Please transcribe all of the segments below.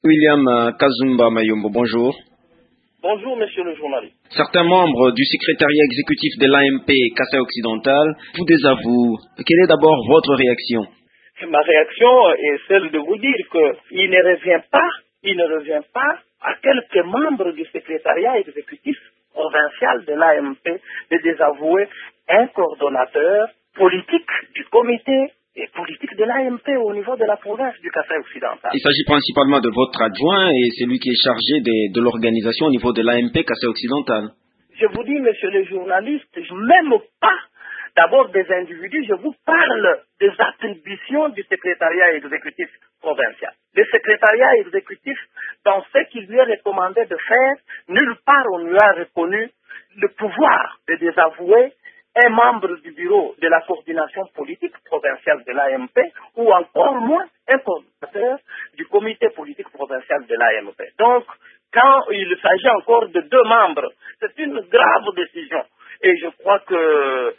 William Kazumba Mayombo, bonjour. Bonjour, monsieur le journaliste. Certains membres du secrétariat exécutif de l'AMP Kassai Occidental vous désavouent. Quelle est d'abord votre réaction? Ma réaction est celle de vous dire qu'il ne revient pas à quelques membres du secrétariat exécutif provincial de l'AMP de désavouer un coordonnateur politique du comité et politique de l'AMP au niveau de la province du Kassai occidental. Il s'agit principalement de votre adjoint et c'est lui qui est chargé de l'organisation au niveau de l'AMP Kassai occidental. Je vous dis, monsieur le journaliste, je n'aime pas d'abord des individus, je vous parle des attributions du secrétariat exécutif provincial. Le secrétariat exécutif, dans ce qu'il lui est recommandé de faire, nulle part on lui a reconnu le pouvoir de désavouer un membre du bureau de la coordination politique provinciale de l'AMP ou encore moins un coordinateur du comité politique provincial de l'AMP. Donc, quand il s'agit encore de 2 membres, c'est une grave décision. Et je crois que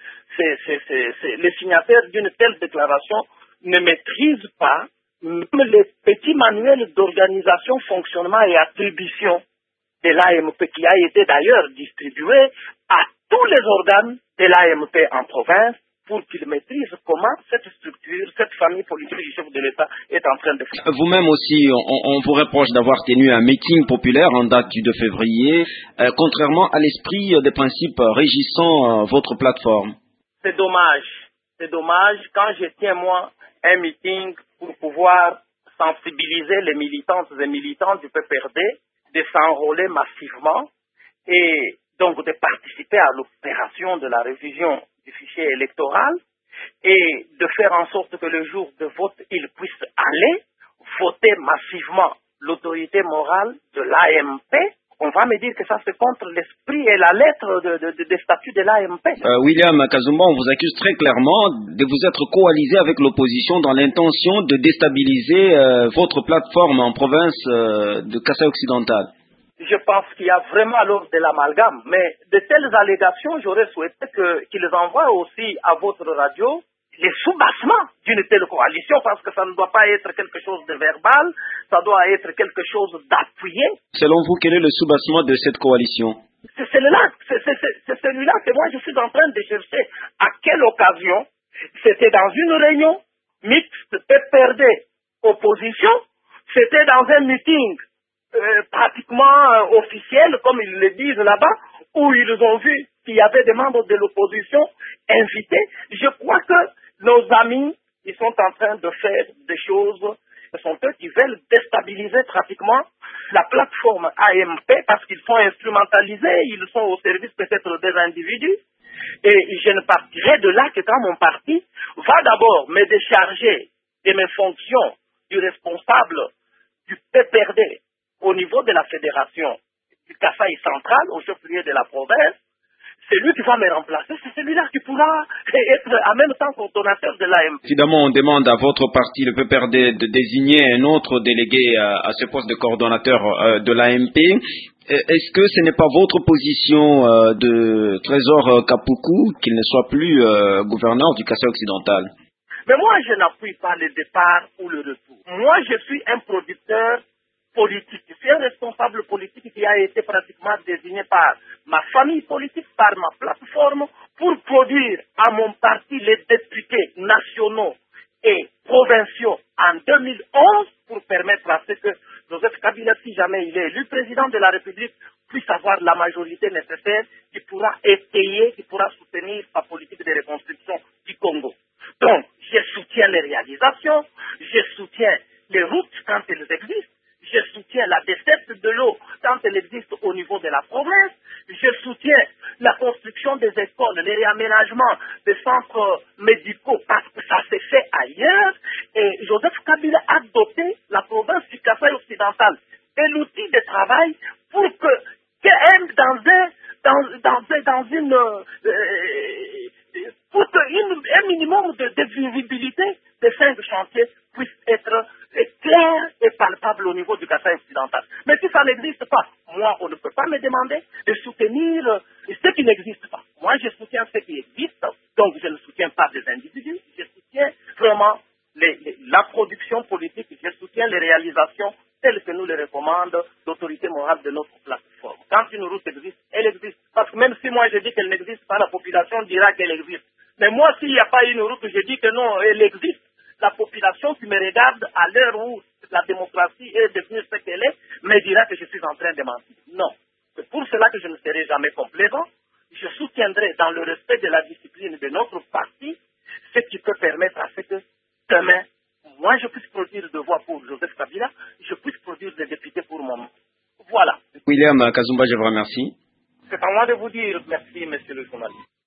les signataires d'une telle déclaration ne maîtrisent pas même les petits manuels d'organisation, fonctionnement et attribution de l'AMP qui a été d'ailleurs distribué à tous les organes de l'AMP en province pour qu'ils maîtrisent comment cette structure, cette famille politique du chef de l'État est en train de faire. Vous-même aussi, on vous reproche d'avoir tenu un meeting populaire en date du 2 février, contrairement à l'esprit des principes régissant votre plateforme. C'est dommage. C'est dommage quand je tiens, moi, un meeting pour pouvoir sensibiliser les militantes et militants du PPRD, de s'enrôler massivement et donc de participer à l'opération de la révision du fichier électoral et de faire en sorte que le jour de vote, ils puissent aller voter massivement l'autorité morale de l'AMP. On va me dire que ça c'est contre l'esprit et la lettre des statuts de l'AMP. William Kazumba, on vous accuse très clairement de vous être coalisé avec l'opposition dans l'intention de déstabiliser votre plateforme en province de Kassai occidental. Je pense qu'il y a vraiment alors de l'amalgame, mais de telles allégations, j'aurais souhaité qu'ils envoient aussi à votre radio les soubassements d'une telle coalition, parce que ça ne doit pas être quelque chose de verbal, ça doit être quelque chose d'appuyé. Selon vous, quel est le soubassement de cette coalition? C'est celui-là que moi je suis en train de chercher. À quelle occasion? C'était dans une réunion mixte, PPRD, opposition, c'était dans un meeting pratiquement officiel, comme ils le disent là-bas, où ils ont vu qu'il y avait des membres de l'opposition invités. Je crois que nos amis, ils sont en train de faire des choses, ce sont eux qui veulent déstabiliser pratiquement la plateforme AMP parce qu'ils sont instrumentalisés, ils sont au service peut-être des individus. Et je ne partirai de là que quand mon parti va d'abord me décharger de mes fonctions du responsable du PPRD au niveau de la fédération du Kassai central, au chef-lieu de la province, c'est lui qui va me remplacer, c'est celui-là qui pourra être en même temps coordonnateur de l'AMP. Évidemment, on demande à votre parti, le PPRD, de désigner un autre délégué à ce poste de coordonnateur de l'AMP. Est-ce que ce n'est pas votre position de Trésor Kapuku qu'il ne soit plus gouverneur du Kassai occidental? Mais moi, je n'appuie pas le départ ou le retour. Moi, je suis un producteur politique. Je suis un responsable politique qui a été pratiquement désigné par ma famille politique, par ma plateforme, pour produire à mon parti les députés nationaux et provinciaux en 2011 pour permettre à ce que Joseph Kabila, si jamais il est élu président de la République, puisse avoir la majorité nécessaire qui pourra étayer, qui pourra soutenir sa politique de reconstruction du Congo. Donc, je soutiens les réalisations, je soutiens les routes quand elles existent, je soutiens la desserte de l'eau quand elle existe au niveau de la province. Je soutiens la construction des écoles, les réaménagements des centres médicaux parce que ça s'est fait ailleurs. Et Joseph Kabila a doté la province du Kassai occidental d'un outil de travail pour un minimum de visibilité de 5 chantiers puisse être clair et palpable au niveau du Kassai occidental. Mais si ça n'existe pas, moi, on ne peut pas me demander de soutenir ce qui n'existe pas. Moi, je soutiens ce qui existe, donc je ne soutiens pas des individus, je soutiens vraiment la production politique, je soutiens les réalisations telle que nous le recommande l'autorité morale de notre plateforme. Quand une route existe, elle existe. Parce que même si moi je dis qu'elle n'existe pas, la population dira qu'elle existe. Mais moi, s'il n'y a pas une route, je dis que non, elle existe. La population qui me regarde à l'heure où la démocratie est devenue ce qu'elle est, me dira que je suis en train de mentir. Non. C'est pour cela que je ne serai jamais complaisant. Je soutiendrai dans le respect de la discipline de notre parti ce qui peut permettre à ce que demain, moi je puisse produire de voix pour Joseph Kabila, je puisse produire des députés pour moi. Voilà. William Kazumba, je vous remercie. C'est à moi de vous dire merci, monsieur le journaliste.